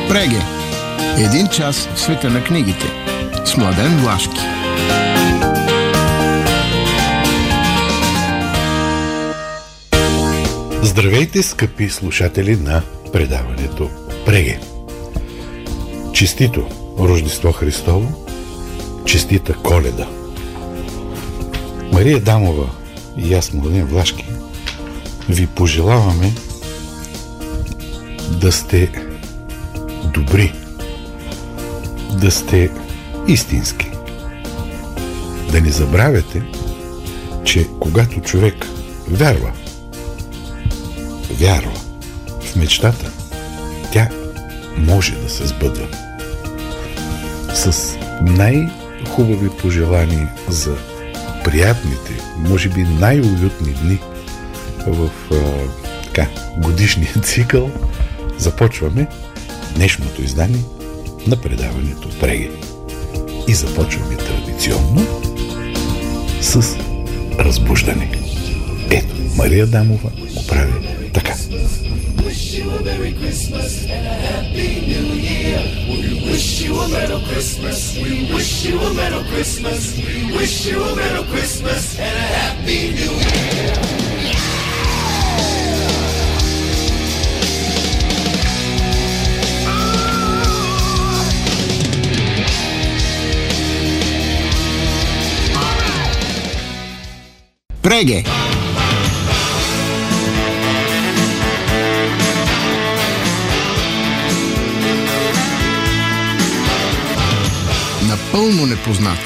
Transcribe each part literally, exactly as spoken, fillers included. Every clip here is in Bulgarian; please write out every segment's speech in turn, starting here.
Преге. Един час в света на книгите. С Младен Влашки. Здравейте, скъпи слушатели на предаването Преге. Честито Рождество Христово, честита Коледа. Мария Дамова и аз, Младен Влашки, ви пожелаваме да сте добри, да сте истински. Да не забравяте, че когато човек вярва, вярва в мечтата, тя може да се сбъдва. С най-хубави пожелания за приятните, може би най-уютни дни в а, така, годишния цикъл, започваме днешното издание на предаването Преге. И започваме традиционно с разбуждане. Ето, Мария Дамова го прави така. Преге. Напълно непознат.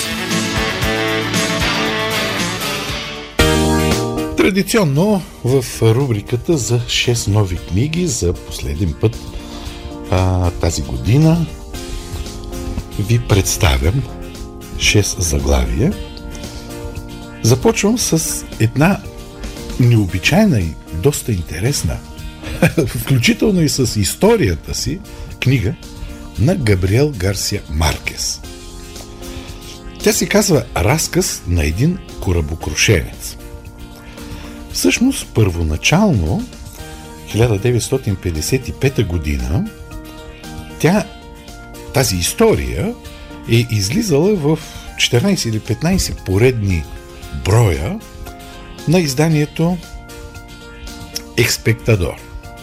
Традиционно в рубриката за шест нови книги за последен път а, тази година ви представям шест заглавия. Започвам с една необичайна и доста интересна, включително и с историята си, книга на Габриел Гарсия Маркес. Тя се казва "Разказ на един корабокрушенец". Всъщност, първоначално, хиляда деветстотин петдесет и пета година, тя, тази история е излизала в четиринайсет или петнайсет поредни броя на изданието Експектадор.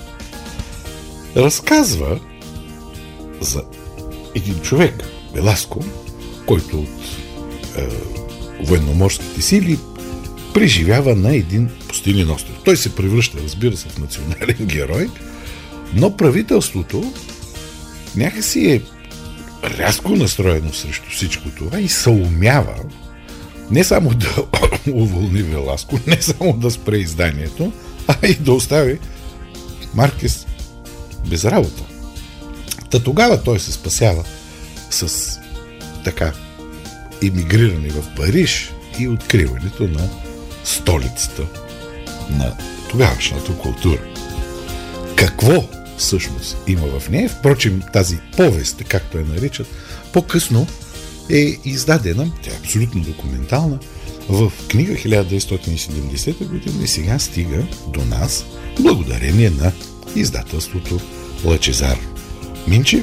Разказва за един човек, Веласко, който от е, военноморските сили преживява на един пустинен остров. Той се превръща, разбира се, в национален герой, но правителството някакси е рязко настроено срещу всичко това и съумява не само да уволни Веласко, не само да спре изданието, а и да остави Маркес без работа. Та тогава той се спасява с така емигриране в Париж и откриването на столицата на тогавашната култура. Какво всъщност има в нея? Впрочем, тази повест, както я наричат, по-късно е издадена, тя е абсолютно документална, в книга хиляда деветстотин и седемдесета година и сега стига до нас благодарение на издателството Лъчезар Минчев.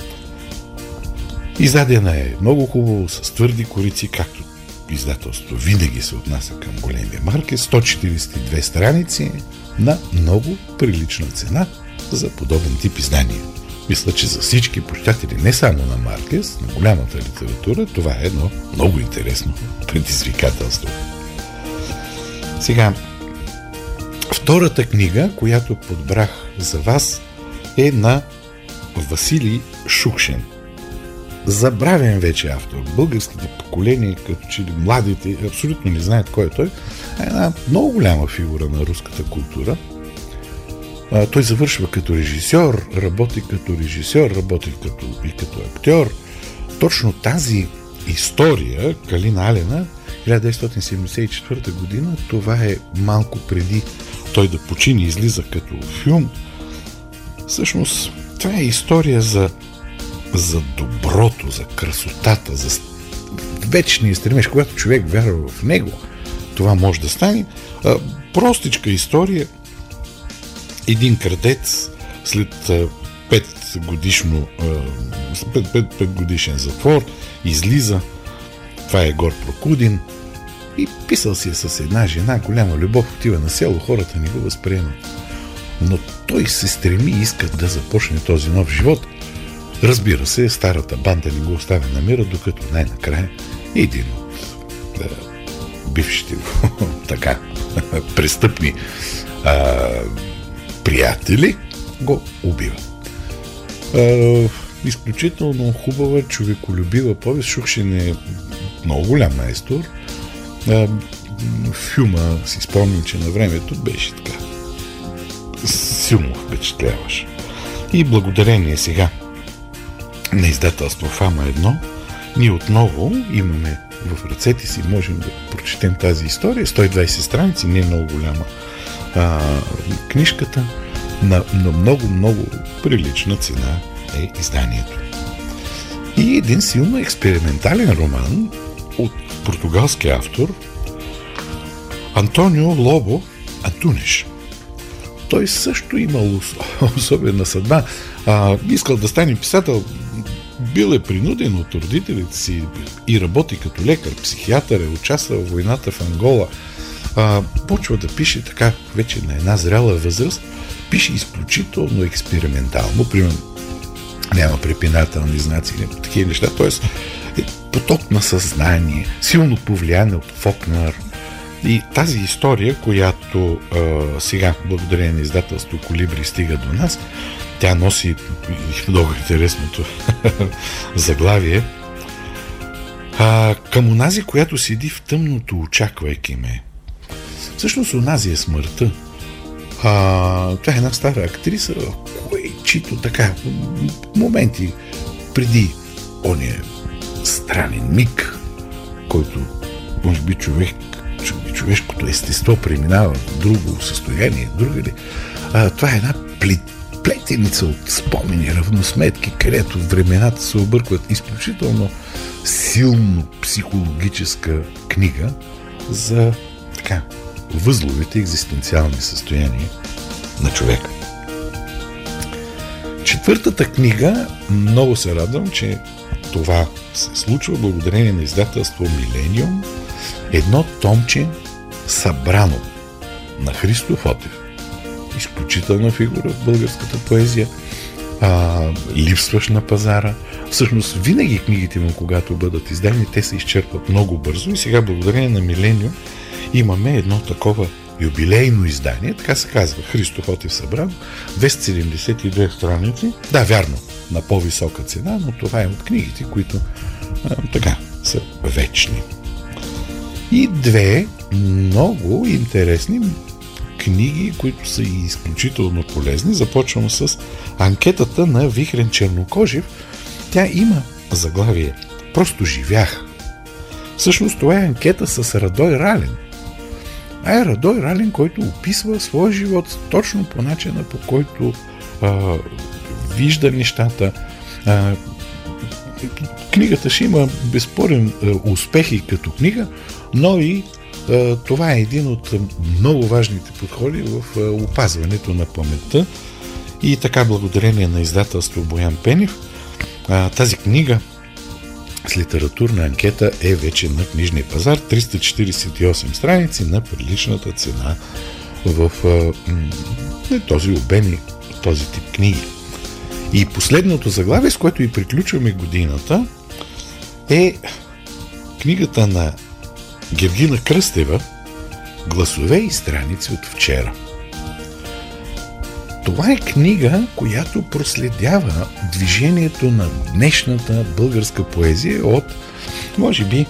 Издадена е много хубаво, с твърди корици, както издателството винаги се отнася към големия Маркес. сто четирийсет и две страници на много прилична цена за подобен тип издание. Мисля, че за всички почитатели, не само на Маркес, на голямата литература, това е едно много интересно предизвикателство. Сега, втората книга, която подбрах за вас, е на Василий Шукшин. Забравен вече автор. Българските поколения, като че ли младите, абсолютно не знаят кой е той. Е една много голяма фигура на руската култура. А, той завършва като режисьор, работи като режисьор, работи като, и като актьор. Точно тази история, Калина Алена, хиляда деветстотин седемдесет и четвърта година, това е малко преди той да почине, излиза като филм. Всъщност, това е история за, за доброто, за красотата, за вечния стремеж. Когато човек вярва в него, това може да стане. А, простичка история. Един крадец след пет годишно, пет годишен затвор, излиза. Това е Егор Прокудин. И писал си е с една жена, голяма любов, отива на село, хората не го възприемат. Но той се стреми и иска да започне този нов живот. Разбира се, старата банда не го оставя на мира, докато най-накрая един от да, бившите така престъпни а, приятели го убива. А, изключително хубава, човеколюбива повест. Шукшин е много голям майстор. А, филма, си спомням, че на времето беше така силно впечатляваш. И благодарение сега на издателство Фама едно, ние отново имаме в ръцете си, можем да прочетем тази история. сто и двайсет страници, не е много голяма а, книжката, на, на много-много прилична цена е изданието. И един силно експериментален роман от португалски автор Антонио Лобо Антунеш. Той също имал особена съдба. А, искал да стане писател, бил е принуден от родителите си и работи като лекар, психиатър, е участвал в войната в Ангола. А, почва да пише така, вече на една зряла възраст, пише изключително експериментално, примерно няма препинателни знаци, такива неща, т.е. е поток на съзнание, силно повлияне от Фокнер. И тази история, която а, сега, благодарение на издателство Колибри, стига до нас, тя носи много интересното заглавие. А, към онази, която седи в тъмното, очаквайки ме. Всъщност онази е смъртта. А, това е една стара актриса, чито така моменти преди ония странен миг, който може би човек човешкото естество преминава в друго състояние, другаде. А, това е една плетеница от спомени, равносметки, където времената се объркват. Изключително силно психологическа книга за така възловите екзистенциални състояния на човека. Четвъртата книга, много се радвам, че това се случва благодарение на издателство Милениум. Едно томче събрано на Христо Фотев. Изключителна фигура в българската поезия. А, липсваш на пазара. Всъщност, винаги книгите му, когато бъдат издадени, те се изчерпват много бързо и сега, благодарение на Милениум, имаме едно такова юбилейно издание, така се казва, Христо Фотев събрано, двеста седемдесет и две страници. Да, вярно, на по-висока цена, но това е от книгите, които а, така са вечни. И две много интересни книги, които са и изключително полезни. Започвам с анкетата на Вихрен Чернокожев. Тя има заглавие "Просто живях". Всъщност това е анкета с Радой Ралин. А е Радой Ралин, който описва своя живот точно по начина, по който а, вижда нещата. А, книгата ще има безспорен а, успех и като книга, но и а, това е един от много важните подходи в а, опазването на паметта. И така, благодарение на издателство Боян Пенев, а, тази книга с литературна анкета е вече на книжния пазар. триста четиридесет и осем страници на приличната цена в а, м- този обем и този тип книги. И последното заглавие, с което и приключваме годината, е книгата на Гергина Кръстева "Гласове и страници от вчера". Това е книга, която проследява движението на днешната българска поезия от, може би,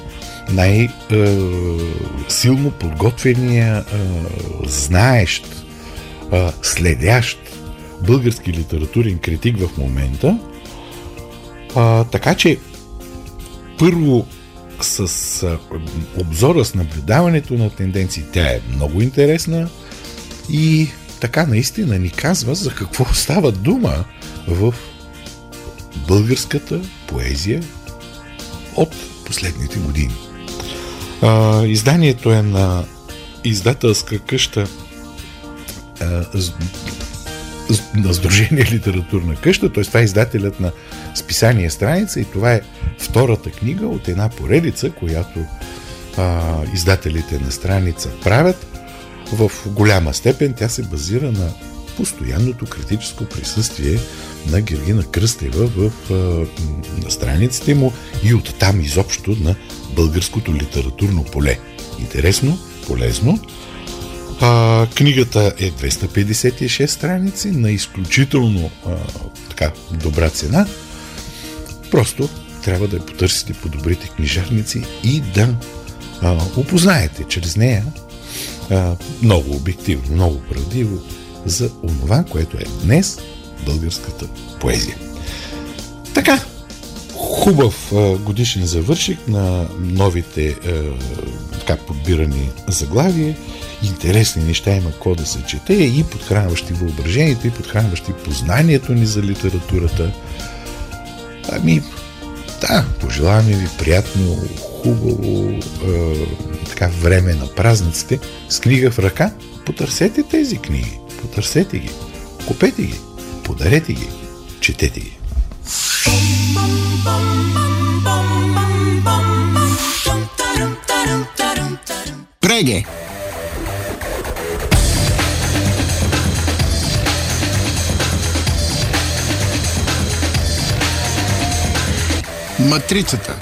най-силно подготвения, знаещ, следящ български литературен критик в момента. Така че, първо, с обзора, с наблюдаването на тенденции, тя е много интересна и така наистина ни казва за какво става дума в българската поезия от последните години. А, изданието е на издателска къща а, на Сдружение Литературна къща, т.е. това е издателят на списание Страница и това е втората книга от една поредица, която а, издателите на Страница правят. В голяма степен тя се базира на постоянното критическо присъствие на Гергина Кръстева в а, на страниците му и оттам изобщо на българското литературно поле. Интересно, полезно. А, книгата е двеста петдесет и шест страници на изключително а, така, добра цена. Просто трябва да я потърсите по добрите книжарници и да а, опознаете чрез нея а, много обективно, много правдиво за онова, което е днес българската поезия. Така, хубав а, годишен завършик на новите а, така подбирани заглавия. Интересни неща има какво да се чете и подхранващи въображението, и подхранващи познанието ни за литературата. Ами, да, пожелаваме ви приятно, хубаво е, така време на празниците. С книга в ръка, потърсете тези книги, потърсете ги, купете ги, подарете ги, четете ги. Преге! Матрицата.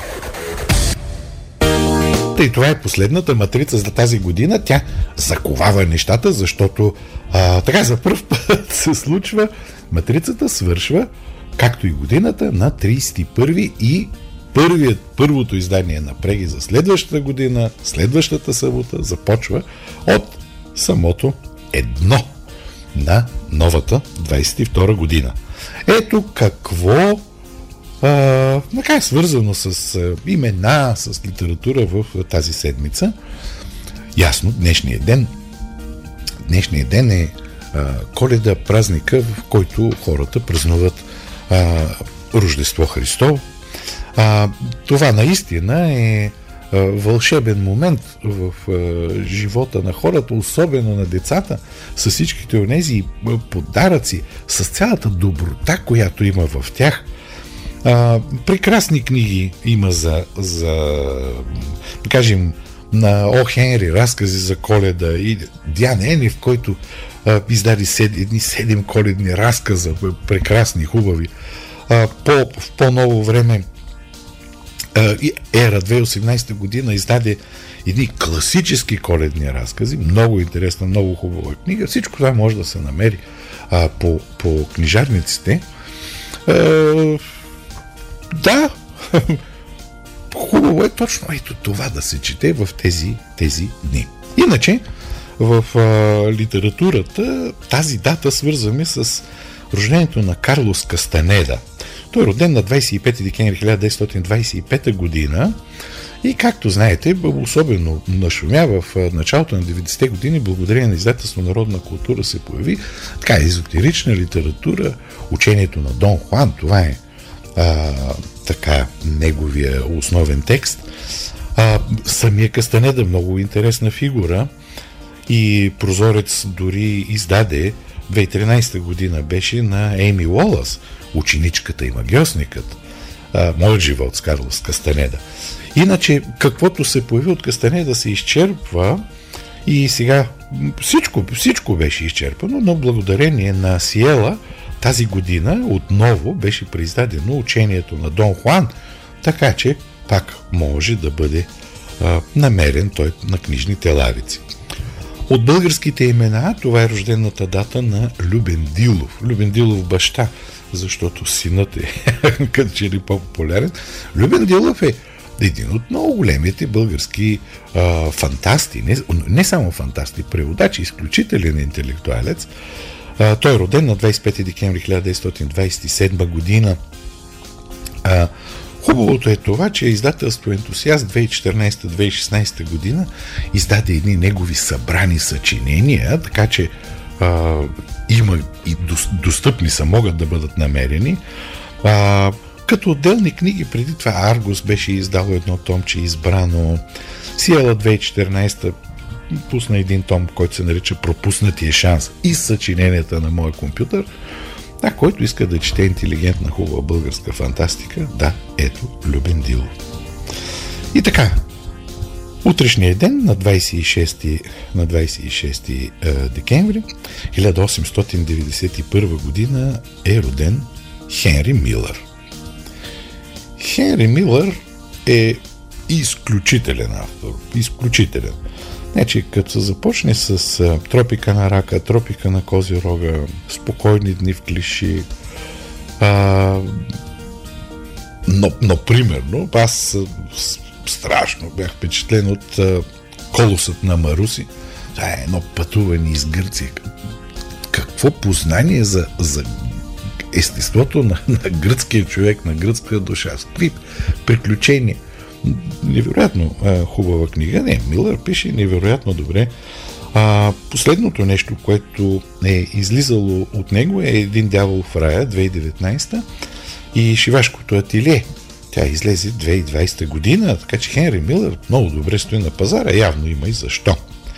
И това е последната матрица за тази година. Тя заковава нещата, защото а, така за първ път се случва. Матрицата свършва, както и годината, на тридесет и първи и първият, първото издание на Преги за следващата година, следващата събота, започва от самото едно на новата двадесет и втора година. Ето какво Uh, така е свързано с uh, имена, с литература в uh, тази седмица. Ясно, днешният ден днешният ден е uh, Коледа, празника, в който хората празнуват uh, Рождество Христово. Uh, това наистина е uh, вълшебен момент в uh, живота на хората, особено на децата, с всичките онези подаръци, с цялата доброта, която има в тях. А, прекрасни книги има за, за да кажем, на О. Хенри, разкази за Коледа, и Диан Енев, който а, издаде сед, едни седем коледни разказа, прекрасни, хубави. А, по, в по-ново време а, Ера две хиляди и осемнадесета година издаде едни класически коледни разкази, много интересна, много хубава книга. Всичко това може да се намери а, по, по книжарниците. А, Да, хубаво е точно ето това да се чете в тези, тези дни. Иначе, в а, литературата тази дата свързваме с рождението на Карлос Кастанеда. Той е роден на двадесет и пети декември хиляда деветстотин двадесет и пета година и, както знаете, особено нашумя в началото на деветдесетте години, благодарение на издателство Народна култура се появи така езотерична литература, учението на Дон Хуан, това е А, така, неговия основен текст. А, самия Кастанеда, много интересна фигура, и Прозорец дори издаде две хиляди и тринадесета година беше на Ейми Уолъс, Ученичката и магьосникът. А, моят живот с Карлос Кастанеда. Иначе, каквото се появи от Кастанеда се изчерпва и сега всичко, всичко беше изчерпано, но благодарение на Сиела тази година отново беше преиздадено учението на Дон Хуан, така че пак може да бъде а, намерен той на книжните лавици. От българските имена това е рождената дата на Любен Дилов. Любен Дилов баща, защото синът е като че ли по-популярен. Любен Дилов е един от много големите български а, фантасти, не, не само фантасти, преводачи, изключителен интелектуалец. А, той е роден на двадесет и пети декември хиляда деветстотин двадесет и седма година. А, хубавото е това, че издателство Ентусиаст две хиляди и четиринадесета - две хиляди и шестнадесета година издаде едни негови събрани съчинения, така че а, има и достъпни са, могат да бъдат намерени. А, като отделни книги, преди това Аргус беше издало едно томче избрано, Сиела две хиляди и четиринадесета пусна един том, който се нарича "Пропуснатия шанс" и съчиненията на моя компютър. А който иска да чете интелигентна, хубава българска фантастика, да, ето, Любен Дилов. И така, утрешния ден, на двадесет и шести, на двадесет и шести е, декември хиляда осемстотин деветдесет и първа година е роден Хенри Милър. Хенри Милър е изключителен автор. Изключителен. Значи, като се започне с а, "Тропика на рака", "Тропика на Козирога", "Спокойни дни в клиши", а, но, но примерно, аз страшно бях впечатлен от а, "Колосът на Маруси". Това е едно пътуване из Гърция. Какво познание за, за естеството на, на гръцкия човек, на гръцка душа. Какви приключения. Невероятно а, хубава книга. Не, Милър пише невероятно добре. А, последното нещо, което е излизало от него, е "Един дявол в рая", две хиляди и деветнадесета, и "Шивашкото ателие". Тя излезе две хиляди и двадесета година, така че Хенри Милър много добре стои на пазара. Явно има и защо.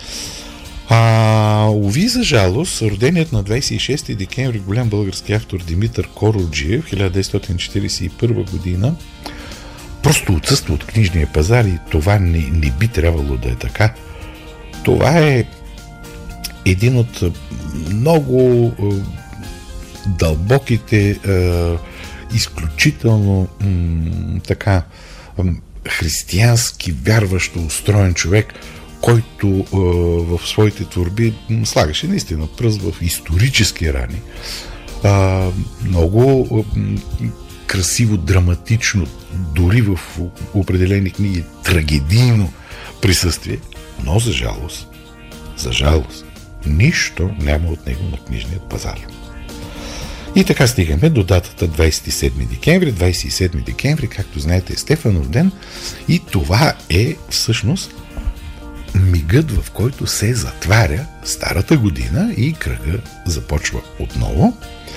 А, уви, за жалост, роденият на двадесет и шести декември голям български автор Димитър Короджиев, хиляда деветстотин четиридесет и първа година, просто отсъства от книжния пазар и това не, не би трябвало да е така. Това е един от много е, дълбоките, е, изключително м, така е, християнски, вярващо устроен човек, който е, в своите творби м, слагаше наистина пръст в исторически рани. Е, много е, красиво, драматично, дори в определени книги трагедийно присъствие, но за жалост, за жалост, нищо няма от него на книжният пазар. И така стигаме до датата двадесет и седми декември. двадесет и седми декември, както знаете, е Стефанов ден и това е всъщност мигът, в който се затваря старата година и кръга започва отново.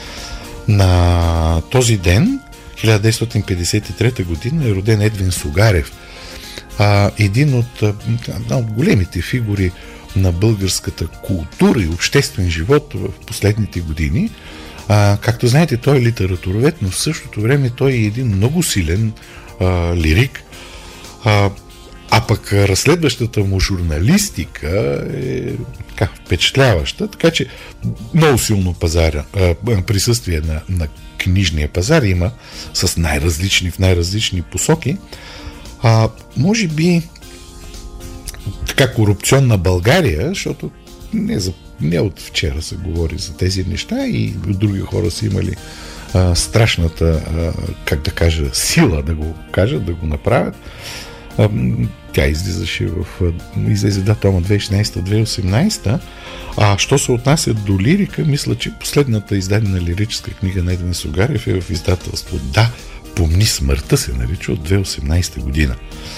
На този ден, хиляда деветстотин петдесет и трета година, е роден Едвин Сугарев, а, един от, а, от големите фигури на българската култура и обществен живот в последните години. А, както знаете, той е литературовед, но в същото време той е един много силен а, лирик. А, а пък разследващата му журналистика е така впечатляваща, така че много силно пазара, а, присъствие на, на книжния пазар има с най-различни, в най-различни посоки. А, може би така корупционна България, защото не, за, не от вчера се говори за тези неща и други хора са имали а, страшната, а, как да кажа, сила да го кажат, да го направят. А, тя излизаше в излезе да, тома две хиляди и шестнадесета - две хиляди и осемнадесета. А що се отнася до лирика, мисля, че последната издадена лирическа книга на Едвин Сугарев е в издателство "Да, помни смъртта" се нарича, от две хиляди и осемнадесета година.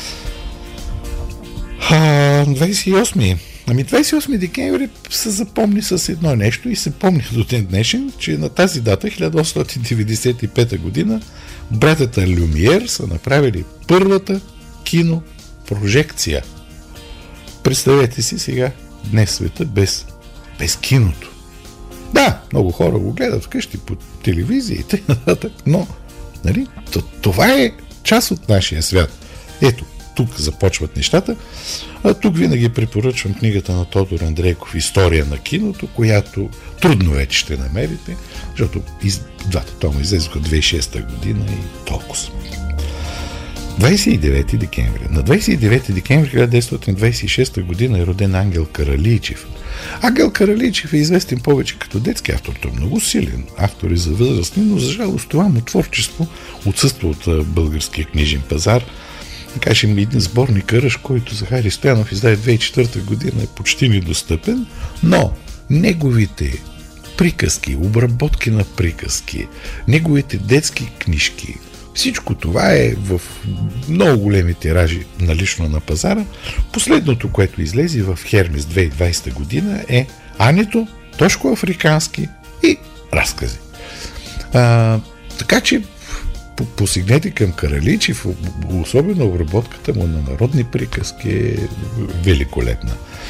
А, двадесет и осми Ами двадесет и осми декември се запомни с едно нещо и се помни до ден днешен, че на тази дата, хиляда осемстотин деветдесет и пета година, братята Люмиер са направили първата кинопрожекция. Представете си сега днес света без, без киното. Да, много хора го гледат вкъщи по телевизия и т.н., но нали, това е част от нашия свят. Ето, тук започват нещата. А тук винаги препоръчвам книгата на Тодор Андрейков "История на киното", която трудно вече ще намерите, защото из... двата тома излезоха две хиляди и шеста година и толкова. двадесет и девети декември. На двадесет и девети декември хиляда деветстотин двадесет и шеста година е роден Ангел Каралийчев. Ангел Каралийчев е известен повече като детски автор. Той е много силен автор и за възрастни, но за жалост това му творчество отсъства от българския книжен пазар. Да кажем, един сборник "Ръж", който Захари Стоянов издаде две хиляди и четвърта година, е почти недостъпен, но неговите приказки, обработки на приказки, неговите детски книжки, всичко това е в много големи тиражи налично на пазара. Последното, което излезе в Хермес две хиляди и двадесета година, е "Ането", "Тошко африкански" и разкази. А, така че посигнете към Каралийчев, особено обработката му на народни приказки е великолепна.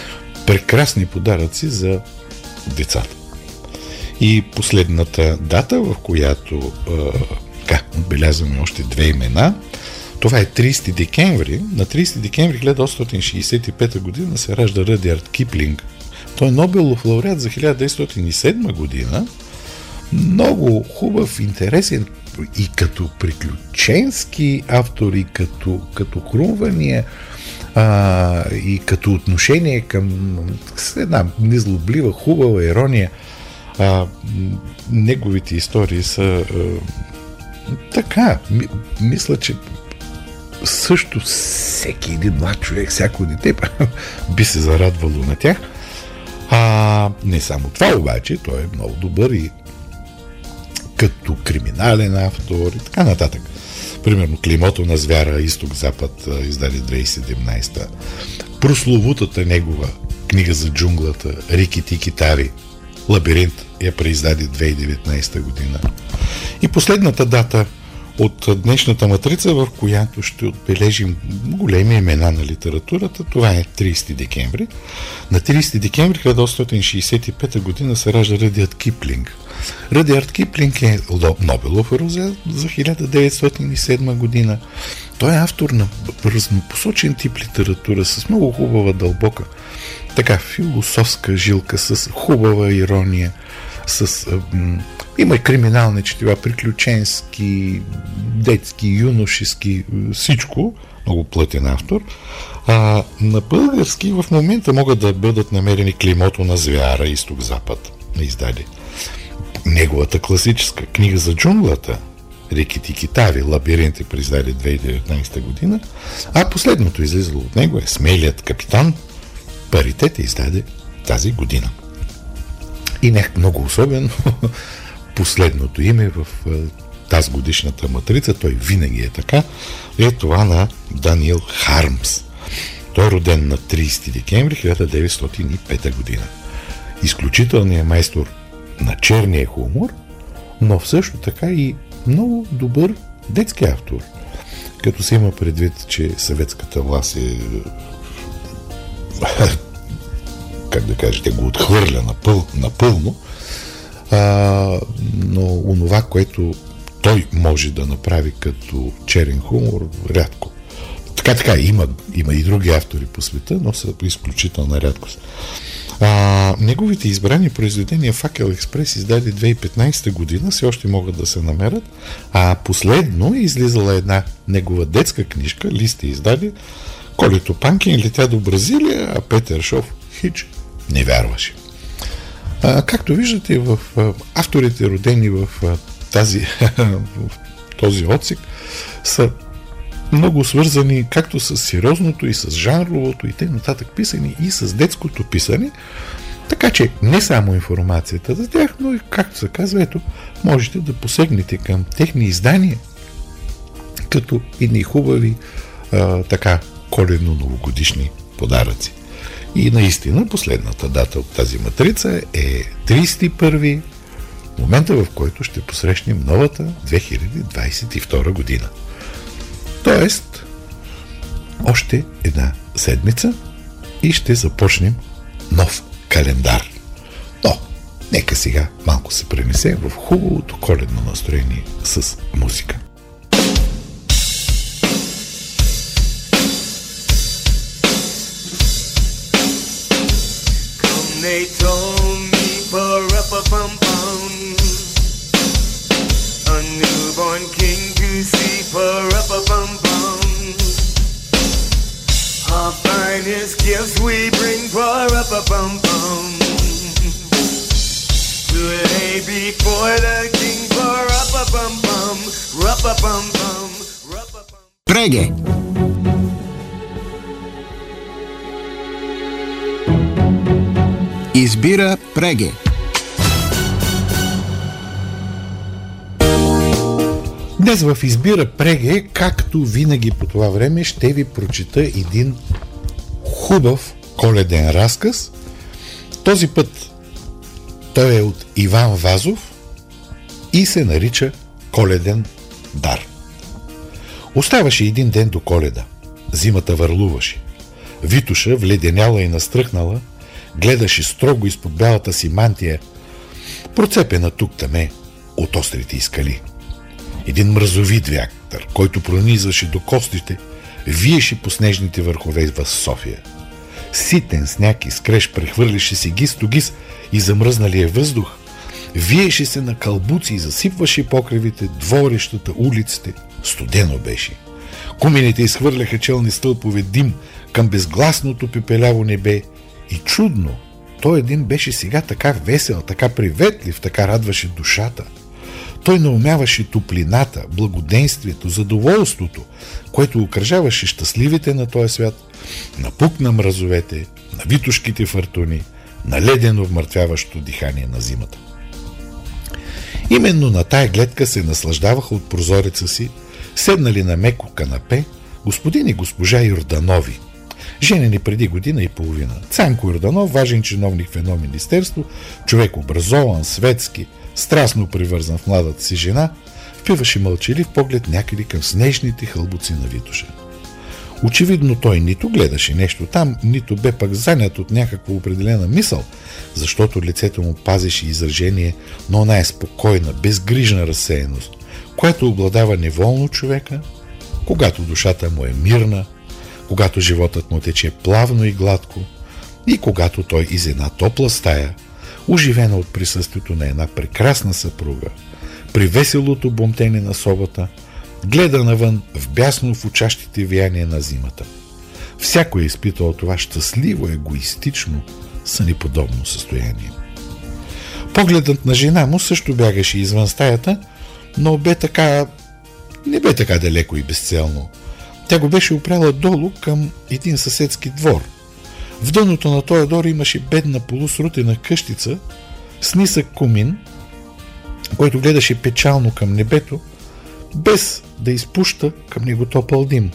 прекрасни подаръци за децата. И последната дата, в която така, отбелязваме още две имена, това е тридесети декември. На тридесети декември хиляда осемстотин шейсет и пета година се ражда Ръдярд Киплинг. Той е Нобелов лауреат за хиляда деветстотин и седма година. Много хубав, интересен и като приключенски автор, и като, като хрумвания, а, и като отношение към една незлоблива, хубава ирония. А, неговите истории са а, така, ми, мисля, че също всеки един млад човек, всяко дете би се зарадвало на тях. А, не само това обаче, той е много добър и като криминален автор и така нататък. Примерно Клеймото на звяра, Изток-Запад, издаде две хиляди и седемнадесета. Прословутата негова книга за джунглата, Рики Тики Тави, Лабиринт, я преиздаде две хиляди и деветнадесета година. И последната дата от днешната матрица, в която ще отбележим големи имена на литературата, това е тридесети декември. На тридесети декември хиляда осемстотин шейсет и пета година се ражда Ръдярд Киплинг. Ръдярд Киплинг е Нобелов лауреат за хиляда деветстотин и седма година. Той е автор на разнопосочен тип литература с много хубава, дълбока, така философска жилка, с хубава ирония, с... М- има и криминални четива, приключенски, детски, юношески, всичко. Много плътен автор. А, на български в момента могат да бъдат намерени Клеймото на звяра, Изток-Запад, на издаде. Неговата класическа книга за джунглата, Рики Тики Тави, Лабиринт, е преиздаде две хиляди и деветнадесета година, а последното излизало от него е Смелият капитан, Паритет, издаде тази година. И не много особено, последното име в тази годишната матрица, той винаги е така, е това на Даниел Хармс. Той е роден на тридесети декември хиляда деветстотин и пета година. Изключителният майстор на черния хумор, но също така и много добър детски автор. Като се има предвид, че съветската власт е как да кажете, го отхвърля напъл, напълно, а, но онова, което той може да направи като черен хумор, рядко. Така, така, има, има и други автори по света, но са изключителна рядкост. А, неговите избрани произведения Факел Експрес издаде две хиляди и петнадесета година, все още могат да се намерят, а последно е излизала една негова детска книжка, Листи издаде, Колето Панкин летя до Бразилия, а Петър Шов хич не вярваше. А, както виждате, в а, авторите, родени в, а, тази, в този отсек, са много свързани както с сериозното и с жанровото и т.н. писане и с детското писане, така че не само информацията за тях, но и, както се казва, ето, можете да посегнете към техни издания като едни хубави а, така коледно-новогодишни подаръци. И наистина последната дата от тази матрица е тридесет и първи, момента, в който ще посрещнем новата две хиляди двадесет и втора година. Тоест, още една седмица и ще започнем нов календар. Но, нека сега малко се пренесе в хубавото коледно настроение с музика. They told me pa-ra-pa-pum-pum, a newborn king to see pa-ra-pa-pum-pum. Our finest gifts we bring pa-ra-pa-pum-pum to lay before the king pa-ra-pa-pum-pum, ra-pa-pum-pum, ra-pa-pum. Преге! Избира Преге. Днес в Избира Преге, както винаги по това време, ще ви прочита един хубав коледен разказ. Този път той е от Иван Вазов и се нарича Коледен дар. Оставаше един ден до Коледа. Зимата върлуваше. Витоша, вледеняла и настръхнала, гледаше строго изпод бялата си мантия, процепена тук-таме от острите й скали. Един мразовит вятър, който пронизваше до костите, виеше по снежните върхове в София. Ситен сняг и скреж прехвърляше се гис-то-гис и замръзналия въздух, виеше се на кълбуци и засипваше покривите, дворищата, улиците. Студено беше. Кумините изхвърляха челни стълпове дим към безгласното пепеляво небе и чудно, той един беше сега така весел, така приветлив, така радваше душата. Той наумяваше топлината, благоденствието, задоволството, което окръжаваше щастливите на този свят, напук на мразовете, на витушките фъртуни, на ледено вмъртвяващо дихание на зимата. Именно на тая гледка се наслаждаваха от прозореца си, седнали на меко канапе, господин и госпожа Йорданови, женени преди година и половина. Цанко Йорданов, важен чиновник в едно министерство, човек образован, светски, страстно привързан в младата си жена, впиваше мълчалив поглед някъде към снежните хълбоци на Витоша. Очевидно той нито гледаше нещо там, нито бе пък занят от някаква определена мисъл, защото лицето му пазеше изражение на оная спокойна, безгрижна разсеяност, което обладава неволно човека, когато душата му е мирна, когато животът му тече плавно и гладко и когато той из една топла стая, оживена от присъствието на една прекрасна съпруга, при веселото бомтене на собата, гледа навън в бясно в очащите вияния на зимата. Всяко е изпитало това щастливо, егоистично, сънеподобно състояние. Погледът на жена му също бягаше извън стаята, но бе така... не бе така далеко и безцелно. Тя го беше опряла долу към един съседски двор. В дъното на този двор имаше бедна полусрутена къщица с нисък комин, който гледаше печално към небето, без да изпуща към него топъл дим.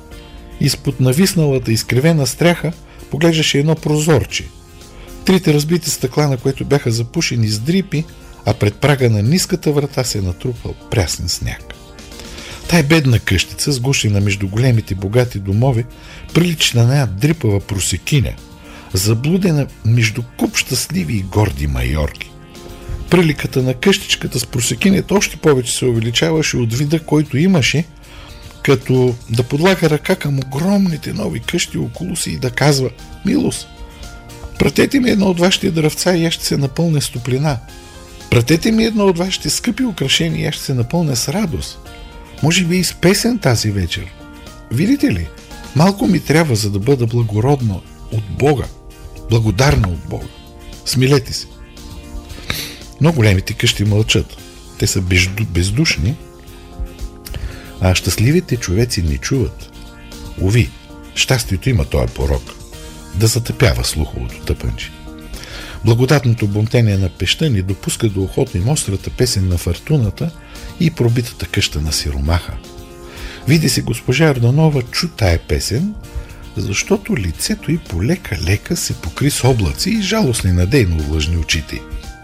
Изпод нависналата изкривена стряха поглеждаше едно прозорче. Трите разбити стъкла, на което бяха запушени с дрипи, а пред прага на ниската врата се натрупал прясен сняг. Тая бедна къщица, сгушена между големите богати домове, прилича на една дрипава просекиня, заблудена между куп щастливи и горди майорки. Приликата на къщичката с просекинята още повече се увеличаваше от вида, който имаше, като да подлага ръка към огромните нови къщи около си и да казва: „Милост, пратете ми едно от вашите дръвца и аз ще се напълня с топлина. Пратете ми едно от вашите скъпи украшения и аз ще се напълня с радост. Може би и с песен тази вечер. Видите ли, малко ми трябва, за да бъда благородна от Бога, благодарна от Бога. Смилете се.“ Но големите къщи мълчат. Те са бездушни, а щастливите човеци не чуват. Уви, щастието има този порок да затъпява слуховото тъпънче. Благодатното бомтение на пеща ни допуска до ухото им острата песен на фортуната и пробитата къща на сиромаха. Види се госпожа Йорданова чу тая песен, защото лицето й полека-лека се покри с облаци и жалостни надейно влъжни очите.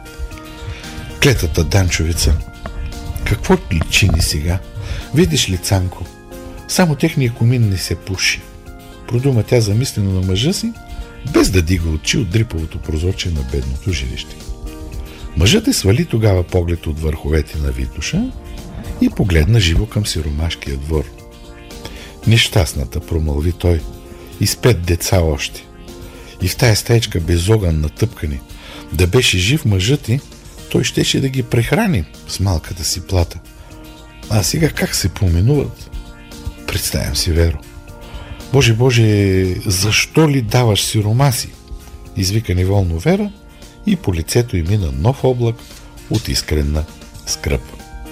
Клетата Данчовица. Какво личи ни сега? Видиш ли, Цанко, само техния комин не се пуши. Продума тя замислено на мъжа си, без да дига очи от дриповото прозорче на бедното жилище. Мъжът е свали тогава поглед от върховете на Витоша и погледна живо към сиромашкия двор. Нещастната, промълви той, и с пет деца още. И в тая стаечка без огън натъпкани, да беше жив мъжът ти, той щеше да ги прехрани с малката си плата. А сега как се поменуват? Представям си, Веро. Боже, Боже, защо ли даваш сиромаси? Извика неволно Вера и по лицето й мина нов облак от искрена скръб.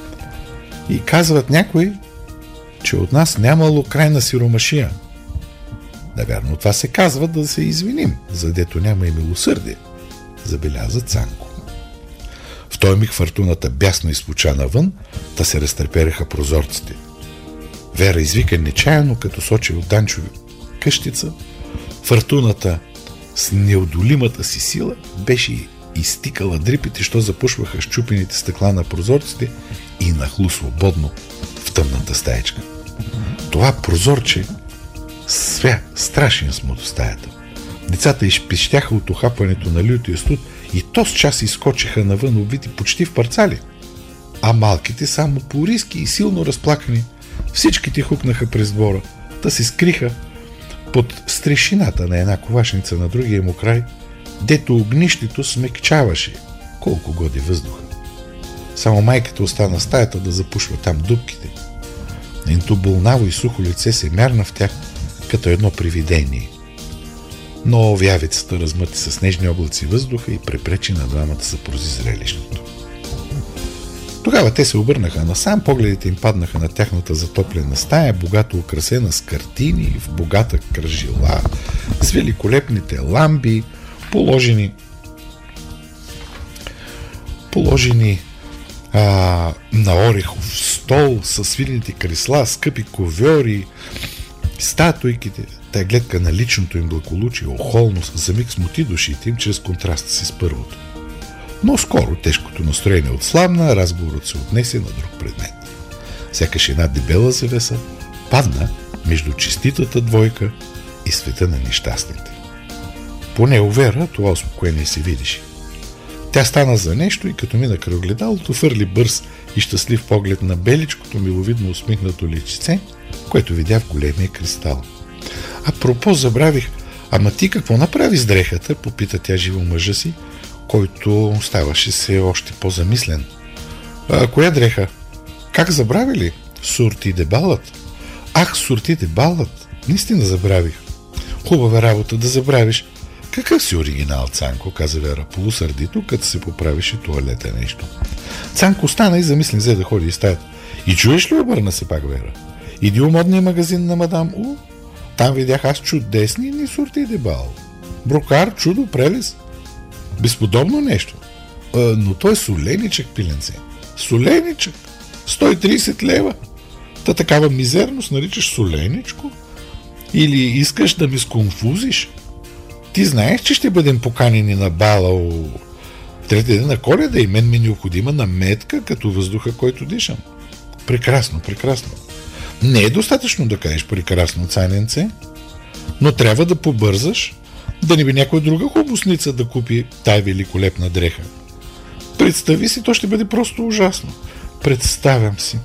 И казват някои, че от нас нямало край на сиромашия. Навярно това се казва, да се извиним, задето няма и милосърдие, забеляза Цанко. В този миг фортуната бясно изпоча навън, да се разтрепереха прозорците. Вера извика нечаяно, като сочи от Данчови къщица. Фортуната с неодолимата си сила беше изтикала дрипите, що запушваха щупените стъкла на прозорците и нахлу свободно в тъмната стаечка. Това прозорче свя страшен смут в стаята. Децата изпищяха от ухапването на лютия студ и то с час изскочиха навън, обвити почти в парцали. А малките, само по-риски и силно разплакани, всичките хукнаха през двора, да се скриха под стрешината на една ковашница на другия му край, дето огнището смекчаваше колко годи въздуха. Само майката остана в стаята да запушва там дупките. Нейното болнаво и сухо лице се мярна в тях като едно привидение. Но вявицата размъти с снежни облаци въздуха и препречи на двамата съпрузи зрелището. Тогава те се обърнаха насам, погледите им паднаха на тяхната затоплена стая, богато украсена с картини, в богата кръжила, с великолепните ламби, положени положени а, на орехов стол, с свилените кресла, скъпи ковьори, статуйките. Тая гледка на личното им благополучие, охолност, за миг смути душите им чрез контраста си с първото. Но скоро тежкото настроение отслабна, разговорът се отнесе на друг предмет. Сякаш една дебела завеса падна между честитата двойка и света на нещастните. Поне у Вера това успокоение се видеше. Тя стана за нещо и като мина край огледалото, фърли бърз и щастлив поглед на беличкото миловидно усмихнато личице, което видя в големия кристал. Апропо, забравих, ама ти какво направи с дрехата? Попита тя живо мъжа си, който ставаше се още по-замислен. А, коя дреха? Как забравили? Сурти де балът. Ах, сурти де балът. Наистина забравих. Хубава работа да забравиш. Какъв си оригинал, Цанко, каза Вера полусърдито, като се поправише туалета нещо. Цанко стана и замислен взе да ходи из стаята. И чуеш ли, обърна се пак Вера? Иди у модния магазин на мадам У. Там видях аз чудесни ни сурти де бал. Брокар, чудо, прелест. Безподобно нещо. А, но той е соленичък, пиленце. Соленичък. сто и трийсет лева. Та такава мизерност наричаш соленичко? Или искаш да ми сконфузиш? Ти знаеш, че ще бъдем поканени на бала у... в третия ден на Коледа и мен ми е необходима наметка като въздуха, който дишам. Прекрасно, прекрасно. Не е достатъчно да кажеш прекрасно, цаненце, но трябва да побързаш, да не би някоя друга хубосница да купи тая великолепна дреха. Представи си, то ще бъде просто ужасно. Представям си.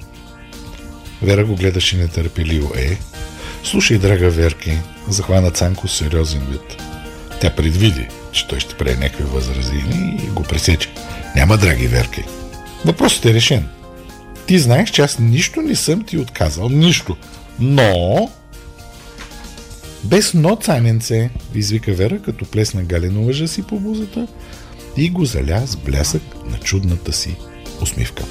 Вера го гледаше нетърпеливо. Е, слушай, драга Верки, захвана Цанко с сериозен вид. Тя предвиди, че той ще прави някакви възразини и го пресече. Няма, драги Верки. Въпросът е решен. Ти знаеш, че аз нищо не съм ти отказал. Нищо. Но... Без но, цаненце, извика Вера, като плесна галено лъжа си по бузата и го заля с блясък на чудната си усмивка.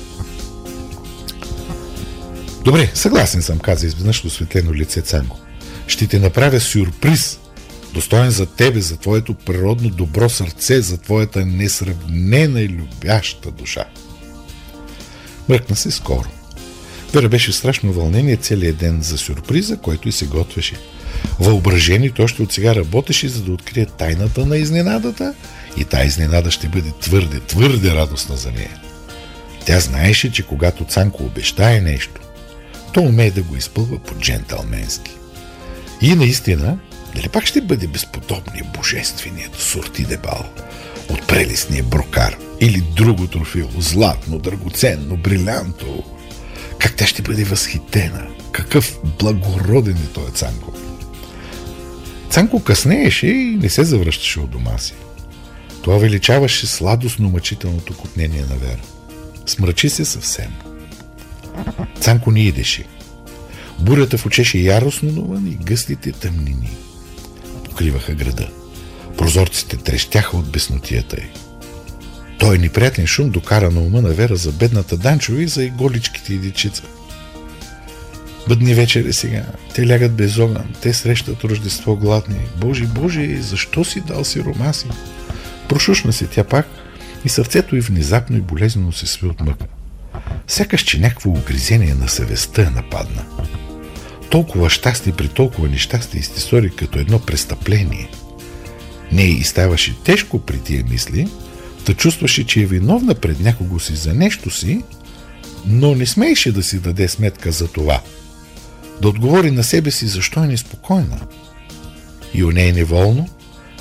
Добре, съгласен съм, каза изведнъж осветлено лице Цанко. Ще ти направя сюрприз, достоен за тебе, за твоето природно добро сърце, за твоята несравнена и любяща душа. Мръкна се скоро. Вера беше в страшно вълнение целият ден за сюрприза, който и се готвеше. Въображението още от сега работеше, за да открие тайната на изненадата и тая изненада ще бъде твърде, твърде радостна за нея. Тя знаеше, че когато Цанко обещае нещо, то умее да го изпълва по-джентълменски. И наистина, дали пак ще бъде безподобният божественият сурти де бал от прелестния брокар или друго трофео, златно, драгоценно, брилянто? Как тя ще бъде възхитена? Какъв благороден е той Цанко? Цанко къснееше и не се завръщаше от дома си. Това увеличаваше сладостно мъчителното котнение на Вера. Смрачи се съвсем. Цанко не идеше. Бурята в очеше яростно навън и гъстите тъмнини покриваха града. Прозорците трещяха от беснотията й. Той неприятен шум докара на ума на Вера за бедната Данчо и за иголичките и дечица. Бъдни вечери сега. Те лягат без огън. Те срещат Рождество гладни. Боже, Боже, защо си дал сиромаси? Прошушна се тя пак и сърцето й внезапно и болезнено се сви от мъка. Сякаш, че някакво угризение на съвестта нападна. Толкова щастие при толкова нещастие и стори като едно престъпление. Не й ставаше тежко при тия мисли, да чувстваше, че е виновна пред някого си за нещо си, но не смееше да си даде сметка за това. Да отговори на себе си защо е неспокойна. И у нея неволно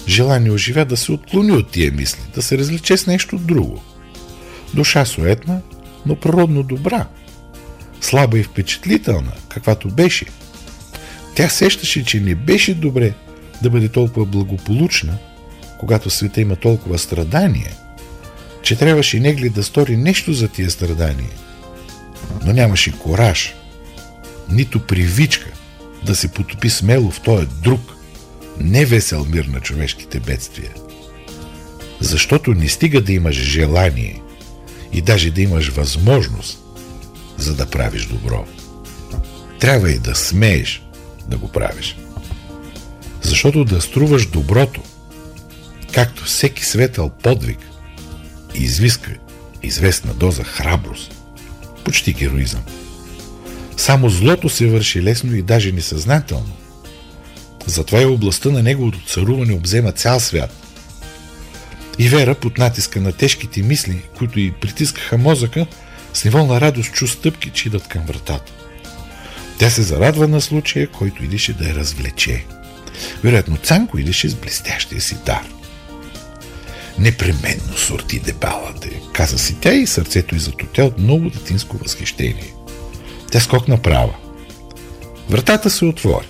желание оживя да се отклони от тия мисли, да се развлече с нещо друго. Душа суетна, но природно добра, слаба и впечатлителна, каквато беше. Тя сещаше, че не беше добре да бъде толкова благополучна, когато в света има толкова страдания, че трябваше негли да стори нещо за тия страдания. Но нямаше кораж, нито привичка да се потопи смело в този друг, невесел мир на човешките бедствия. Защото не стига да имаш желание и даже да имаш възможност, за да правиш добро. Трябва и да смееш да го правиш. Защото да струваш доброто, както всеки светъл подвиг, извиска известна доза храброст, почти героизъм. Само злото се върши лесно и даже несъзнателно. Затова и областта на неговото царуване обзема цял свят. И Вера, под натиска на тежките мисли, които й притискаха мозъка, с неволна радост чу стъпки, че идат към вратата. Тя се зарадва на случая, който идеше да я развлече. Вероятно, Цанко идеше с блестящия си дар. Непременно сорти дебалата, каза си тя и сърцето й затотя от много детинско възхищение. Тя скокна права. Вратата се отвори.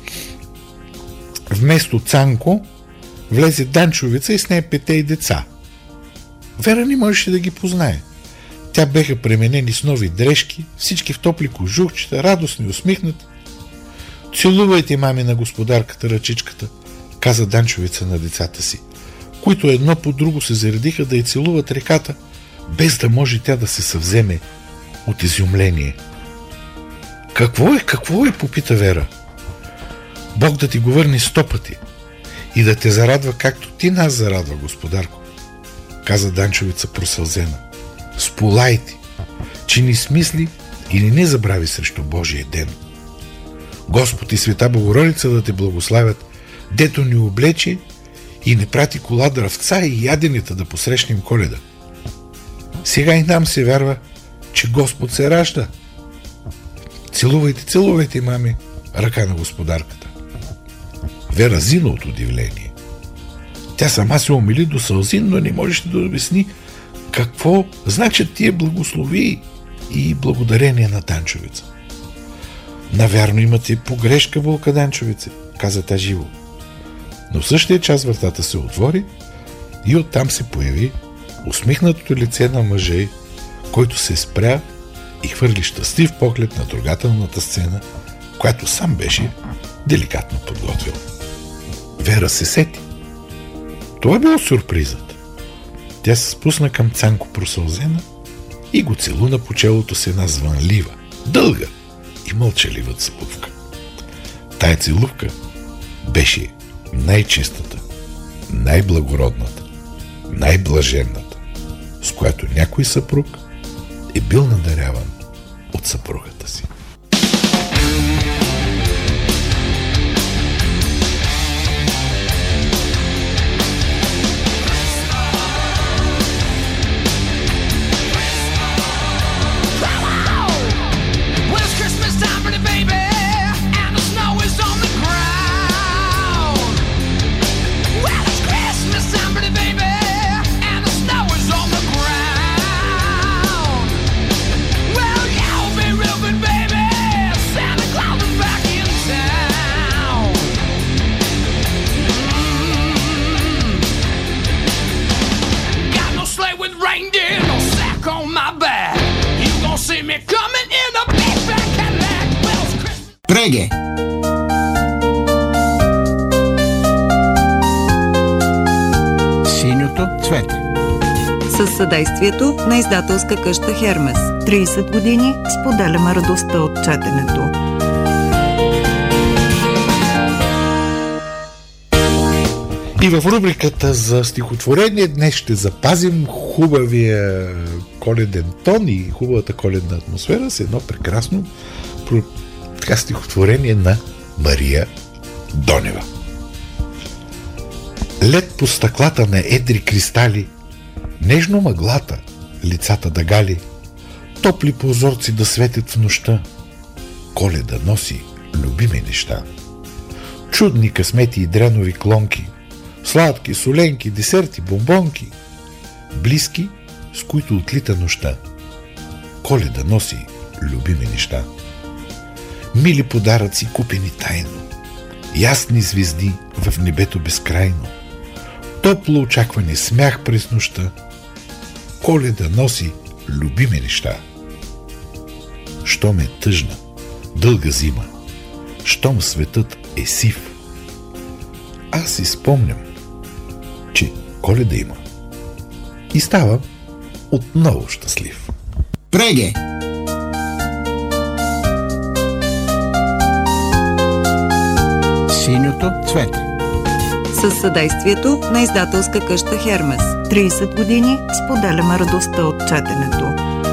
Вместо Цанко влезе Данчовица и с нея пете и деца. Вера не можеше да ги познае. Тя беха пременени с нови дрежки, всички в топли кожухчета, радостни, усмихнати. Целувайте, мами, на господарката ръчичката, каза Данчовица на децата си, които едно по друго се заредиха да й целуват реката, без да може тя да се съвземе от изумление. Какво е, какво е, попита Вера. Бог да ти го върне сто пъти и да те зарадва, както ти нас зарадва, господарко, каза Данчовица просълзена. Сполай ти, че ни смисли и не не забрави срещу Божия ден. Господ и Света Богородица да те благославят, дето ни облече и не прати кола дръвца и ядените да посрещнем Коледа. Сега и нам се вярва, че Господ се ражда. Целувайте, целувайте, мами, ръка на господарката. Вера зина от удивление. Тя сама се умили до сълзи, но не можеше да обясни какво значат тия благослови и благодарение на Данчовица. Навярно имате погрешка, Вълка Данчовице, каза тя живо. Но в същия час вратата се отвори и оттам се появи усмихнатото лице на мъжа, който се спря и хвърли щастлив поглед на трогателната сцена, която сам беше деликатно подготвил. Вера се сети. Това било сюрпризът. Тя се спусна към Цанко просълзена и го целуна по челото с една звънлива, дълга и мълчалива целувка. Тая целувка беше най-чистата, най-благородната, най-блаженната, с която някой съпруг е бил надаряван от съпругата си. Преге! Синьото цвете. Със съдействието на издателска къща Хермес. трийсет години споделяме радостта от четенето. И в рубриката за стихотворение днес ще запазим хубавия коледен тон и хубавата коледна атмосфера с едно прекрасно така стихотворение на Мария Донева. Лед по стъклата на едри кристали, нежно мъглата, лицата да гали, топли прозорци да светят в нощта, Коледа носи любими неща. Чудни късмети и дренови клонки, Сладки, соленки, десерти, бомбонки. Близки, с които отлита нощта. Коледа носи любими неща. Мили подаръци, купени тайно. Ясни звезди в небето безкрайно. Топло очакване, смях през нощта. Коледа носи любими неща. Щом е тъжна, дълга зима, щом светът е сив, аз си спомням, че Коледа има и ставам отново щастлив. Преге! Синьото цвете. Със съдействието на издателска къща Хермес. трийсет години споделяме радостта от четенето.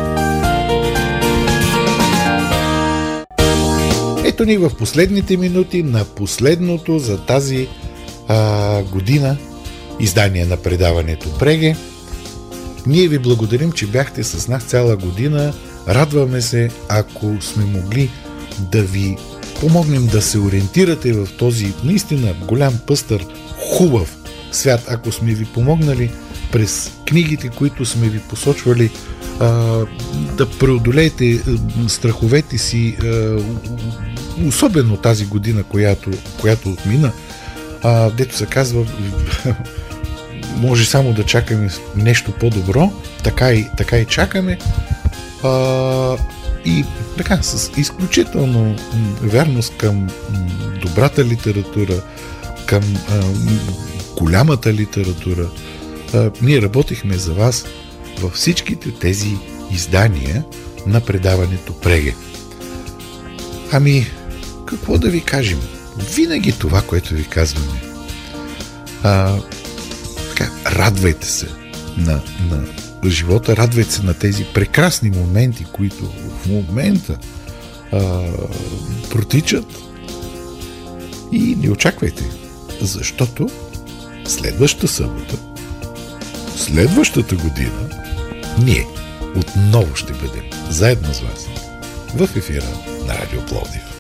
Ето ни в последните минути на последното за тази а, година издание на предаването Преге. Ние ви благодарим, че бяхте с нас цяла година. Радваме се, ако сме могли да ви помогнем да се ориентирате в този наистина голям, пъстър, хубав свят. Ако сме ви помогнали през книгите, които сме ви посочвали, а, да преодолеете страховете си, а, особено тази година, която, която отмина, а, дето се казва, може само да чакаме нещо по-добро, така и, така и чакаме. А, и така, с изключително вярност към добрата литература, към а, голямата литература, а, ние работихме за вас във всичките тези издания на предаването Преге. Ами, какво да ви кажем? Винаги това, което ви казваме. А, така, радвайте се на, на живота, радвайте се на тези прекрасни моменти, които в момента а, протичат, и не очаквайте, защото следващата събота, следващата година, ние отново ще бъдем заедно с вас в ефира на Радио Пловдив.